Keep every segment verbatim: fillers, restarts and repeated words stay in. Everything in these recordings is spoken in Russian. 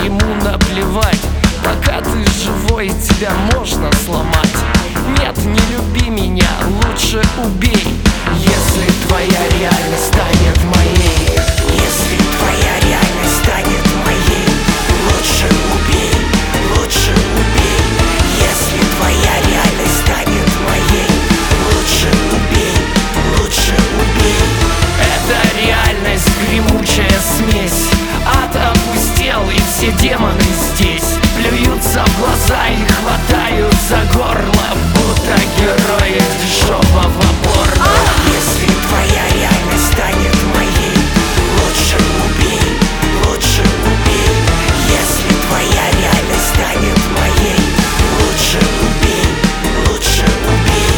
ему наплевать. Пока ты живой, тебя можно сломать. Нет, не люби меня, лучше убей. Если твоя реальность станет моей, если твоя реальность станет моей, лучше убей, лучше убей. Если твоя реальность станет моей, лучше убей, лучше убей. Это реальность, гремучая смесь. Ад опустел, и все демоны здесь плюются в глаза и хватают за горло, будто герои дешевого порно. Если твоя реальность станет моей, лучше убей, лучше убей. Если твоя реальность станет моей, лучше убей, лучше убей.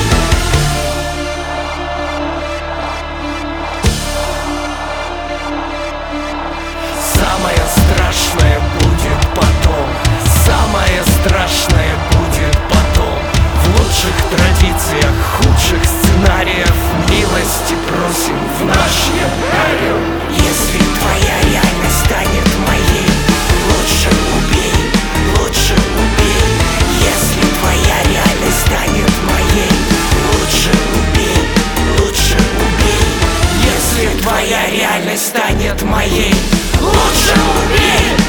Самое страшное будет потом, самое страшное будет потом. В лучших традициях худших сценариев милости просим в наш аквариум. Если твоя реальность станет моей, лучше убей, лучше убей. Если твоя реальность станет моей, лучше убей, лучше убей. Если твоя реальность станет моей, лучше убей.